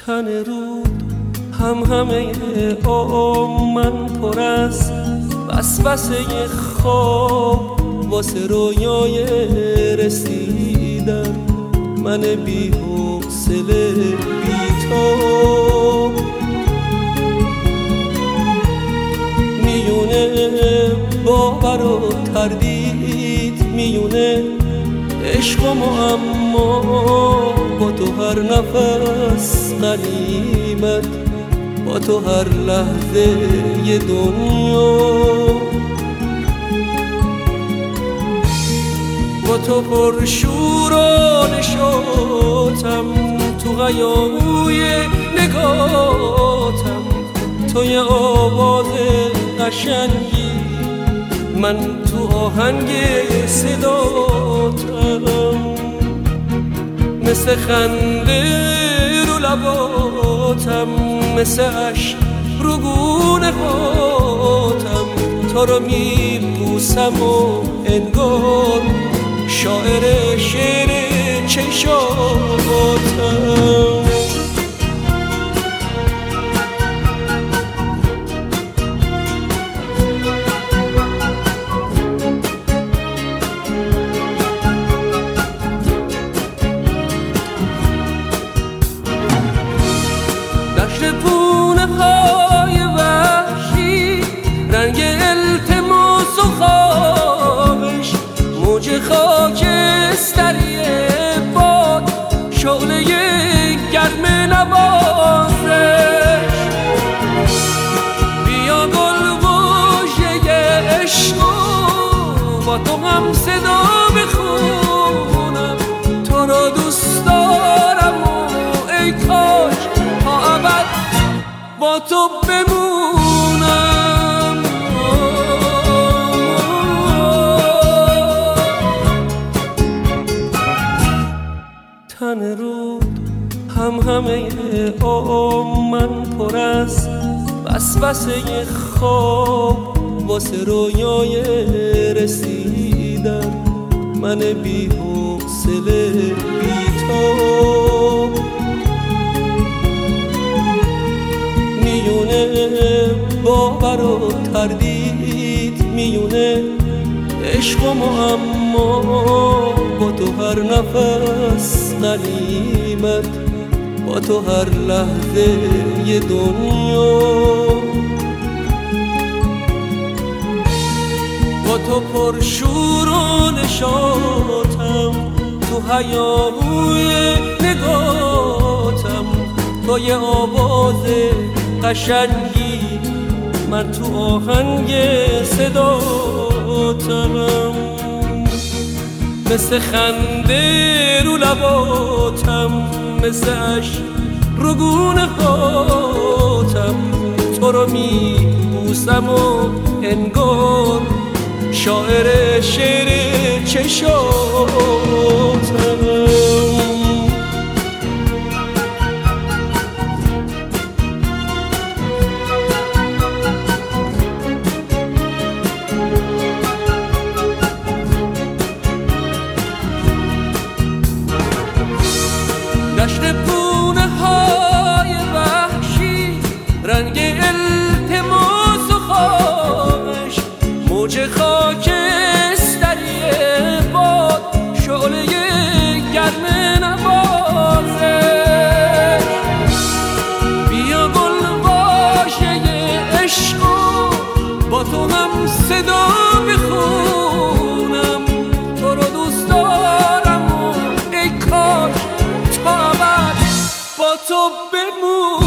تن رود همه من پر از وسوسه خواب واسه رویای رسیدن. من بی حوصله بی تو میونه باور و تردید، میونه عشق و معما، با تو هر نفس غنیمت، با تو هر لحظه ی دنیا. با تو پر شور و نشاطم، تو هیاهوی نگاتم، تو یه آواز قشنگی، من تو آهنگ صداتم. مثل خنده رو لباتم، مثل عشق رو گونه هاتم، تو رو میبوسم و انگار شاعر شعر چشاتم. پونه های وحشی، رنگ التماس و خوابش، موج خاکستری باد، شعله گرم نوازش. بیا گلگوشه عشق با تو هم صدا بخونم، تو رو دوست دارم و ای کاش تا ابد با تو بمونم. تن رود همه من پر از وسوسه خواب واسه رویای رسیدن. من بی حوصله بی تو میونه باور و تردید، میونه عشق و معما، با تو هر نفس غنیمت، با تو هر لحظه ی دنیا. با تو پر شور و نشاطم، تو هیاهوی نگاتم، تو یه آواز قشنگی، من تو آهنگ صداتم. مثل خنده رو لباتم، مثل عشق رو گونه هاتم، تو رو میبوسم و انگار شاعر شعر چشاتم. دشت پونه های وحشی، رنگ التماس و خواهش، موج خاکستری باد، شعله گرم نوازش. بیا گلگوشه عشق با تو هم صدا بخونم، تو رو دوست دارم و ای کاش تا ابد با تو بمونم.